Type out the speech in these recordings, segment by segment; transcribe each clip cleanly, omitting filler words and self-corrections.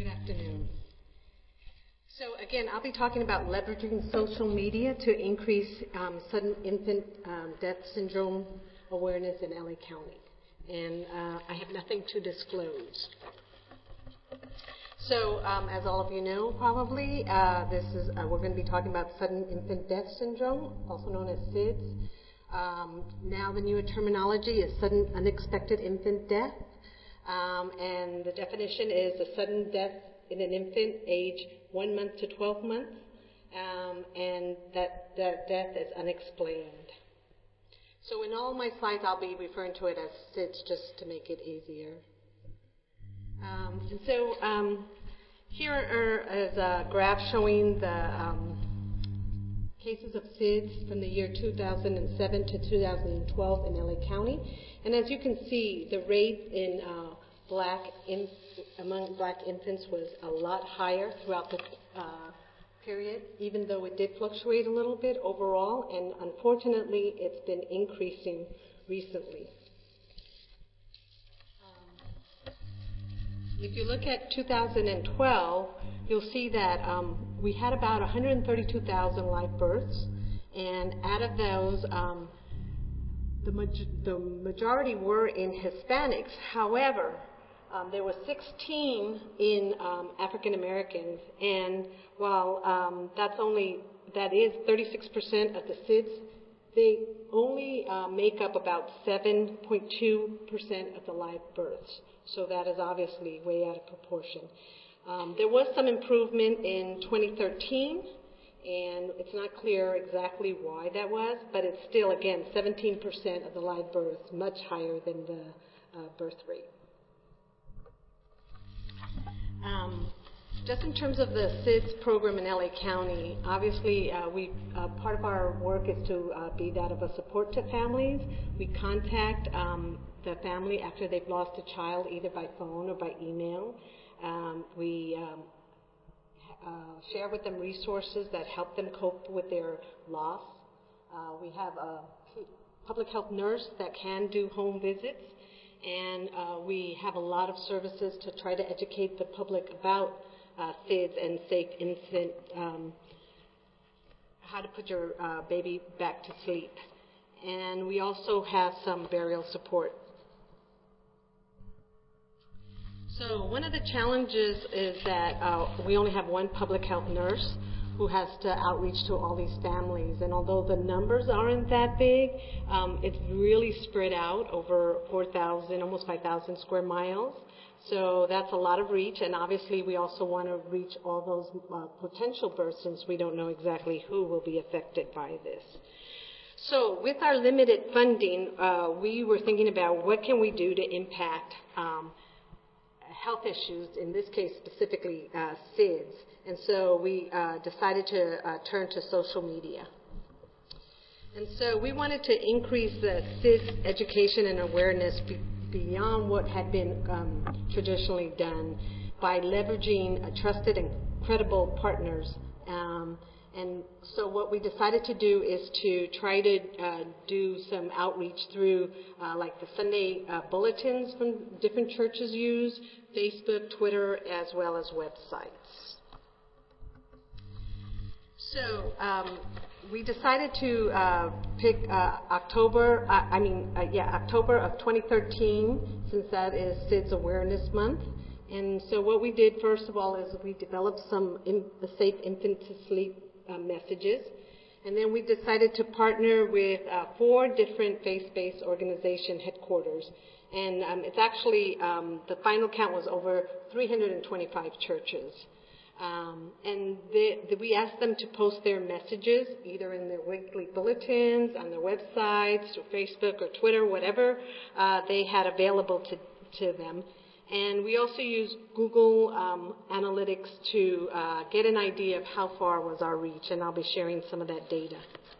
Good afternoon. So again, I'll be talking about leveraging social media to increase sudden infant death syndrome awareness in LA County. And I have nothing to disclose. So as all of you know probably, we're going to be talking about sudden infant death syndrome, also known as SIDS. Now the newer terminology is sudden unexpected infant death. And the definition is a sudden death in an infant age 1 month to 12 months, and that death is unexplained. So in all my slides, I'll be referring to it as SIDS just to make it easier. Here is a graph showing the cases of SIDS from the year 2007 to 2012 in LA County. And as you can see, the rate in among black infants was a lot higher throughout the period, even though it did fluctuate a little bit overall, and unfortunately it's been increasing recently. If you look at 2012, you'll see that we had about 132,000 live births, and out of those, the majority were in Hispanics. However, there were 16 in African Americans, and while that is 36% of the SIDS, they only make up about 7.2% of the live births. So that is obviously way out of proportion. There was some improvement in 2013, and it's not clear exactly why that was, but it's still, again, 17% of the live births, much higher than the birth rate. Just in terms of the SIDS program in LA County, obviously part of our work is to be that of a support to families. We contact the family after they've lost a child, either by phone or by email. We share with them resources that help them cope with their loss. We have a public health nurse that can do home visits, and we have a lot of services to try to educate the public about SIDS and safe infant, how to put your baby back to sleep. And we also have some burial support. So one of the challenges is that we only have one public health nurse who has to outreach to all these families. And although the numbers aren't that big, it's really spread out over 4,000, almost 5,000 square miles. So that's a lot of reach. And obviously, we also want to reach all those potential births, since we don't know exactly who will be affected by this. So with our limited funding, we were thinking about what can we do to impact health issues, in this case specifically SIDS. And so we decided to turn to social media. And so we wanted to increase the SIDS education and awareness beyond what had been traditionally done by leveraging trusted and credible partners. And so what we decided to do is to try to do some outreach through like the Sunday bulletins from different churches use, Facebook, Twitter, as well as websites. So we decided to pick October of 2013, since that is SIDS Awareness Month. And so what we did, first of all, is we developed some safe infant to sleep messages. And then we decided to partner with 4 different faith-based organization headquarters. And it's actually, the final count was over 325 churches. And we asked them to post their messages either in their weekly bulletins, on their websites, or Facebook or Twitter, whatever they had available to them. And we also used Google Analytics to get an idea of how far was our reach, and I'll be sharing some of that data.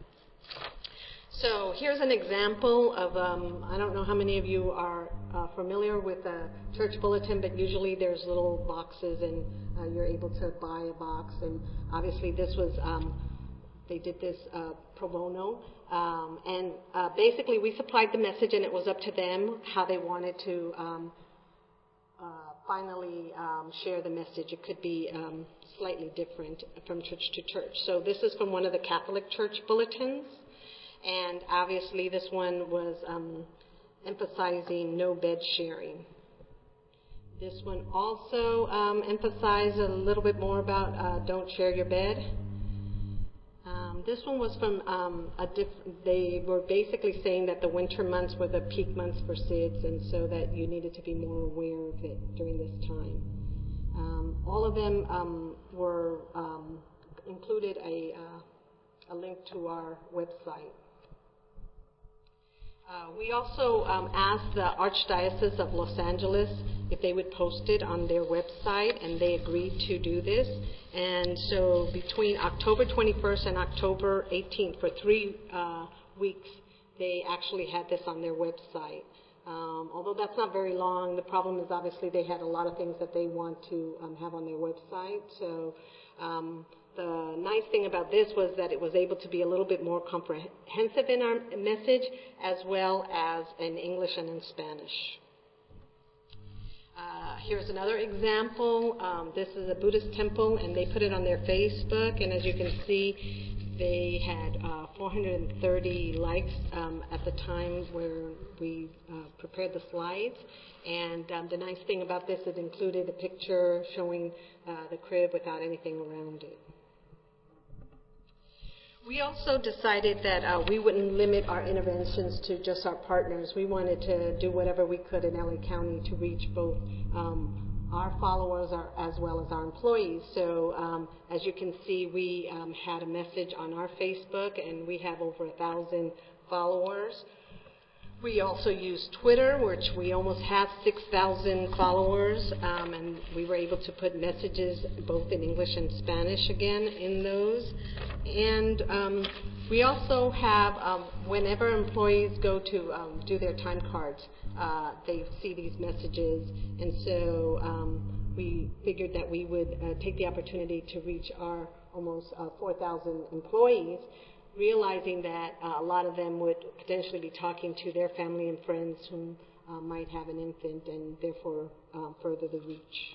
So here's an example of, I don't know how many of you are familiar with a church bulletin, but usually there's little boxes, and you're able to buy a box. And obviously this was, they did this pro bono. And basically we supplied the message, and it was up to them how they wanted to finally share the message. It could be slightly different from church to church. So this is from one of the Catholic Church bulletins, and obviously this one was emphasizing no bed sharing. This one also emphasized a little bit more about don't share your bed. This one was from they were basically saying that the winter months were the peak months for SIDS, and so that you needed to be more aware of it during this time. All of them were included a link to our website. We also asked the Archdiocese of Los Angeles if they would post it on their website, and they agreed to do this. And so between October 21st and October 18th, for 3 weeks, they actually had this on their website. Although that's not very long, the problem is obviously they had a lot of things that they want to have on their website. So the nice thing about this was that it was able to be a little bit more comprehensive in our message, as well as in English and in Spanish. Here's another example. This is a Buddhist temple, and they put it on their Facebook, and as you can see, they had 430 likes at the time where we prepared the slides. And the nice thing about this, it included a picture showing the crib without anything around it. We also decided that we wouldn't limit our interventions to just our partners. We wanted to do whatever we could in LA County to reach both our followers as well as our employees. So as you can see, we had a message on our Facebook, and we have over 1,000 followers. We also use Twitter, which we almost have 6,000 followers, and we were able to put messages both in English and Spanish again in those. And we also have, whenever employees go to do their time cards, they see these messages, and so we figured that we would take the opportunity to reach our almost 4,000 employees, realizing that a lot of them would potentially be talking to their family and friends who might have an infant, and therefore further the reach.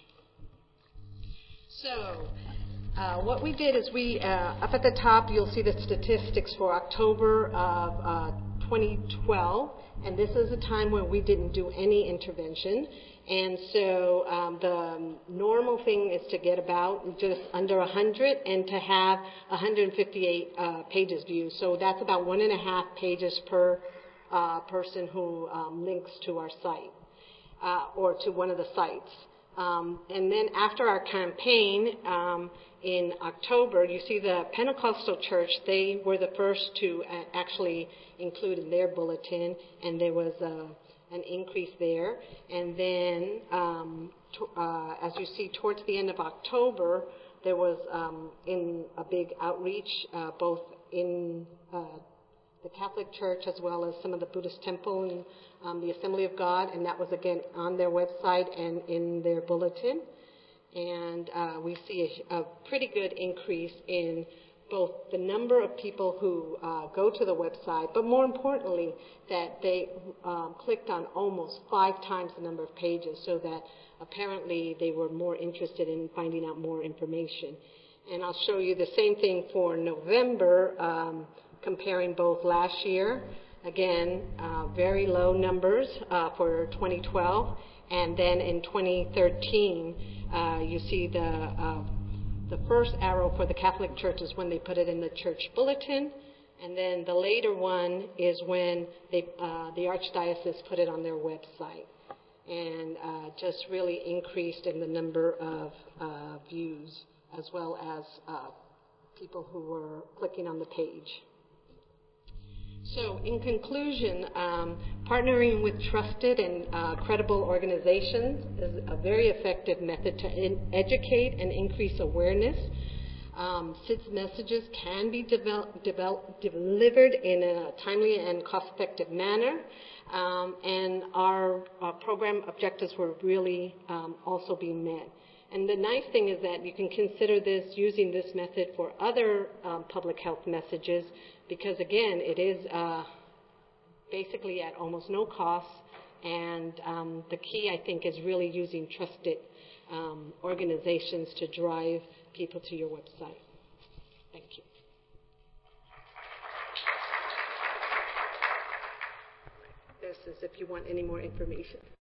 So what we did is we, up at the top, you'll see the statistics for October of 2012, and this is a time when we didn't do any intervention. And so the normal thing is to get about just under 100 and to have 158 pages viewed. So that's about 1.5 pages per person who links to our site or to one of the sites. And then after our campaign in October, you see the Pentecostal Church, they were the first to actually include in their bulletin, and there was an increase there. And then, as you see, towards the end of October, there was in a big outreach, both in the Catholic Church as well as some of the Buddhist temple and the Assembly of God, and that was again on their website and in their bulletin. And we see a pretty good increase in both the number of people who go to the website, but more importantly, that they clicked on almost 5 times the number of pages, so that apparently they were more interested in finding out more information. And I'll show you the same thing for November, comparing both last year. Again, very low numbers for 2012, and then in 2013, you see the first arrow for the Catholic Church is when they put it in the church bulletin, and then the later one is when they, the Archdiocese put it on their website, and just really increased in the number of views as well as people who were clicking on the page. So in conclusion, partnering with trusted and credible organizations is a very effective method to educate and increase awareness. SIDS messages can be delivered in a timely and cost-effective manner, and our program objectives were really also being met. And the nice thing is that you can consider using this method for other public health messages, because again, it is basically at almost no cost, And the key, I think, is really using trusted organizations to drive people to your website. Thank you. This is if you want any more information.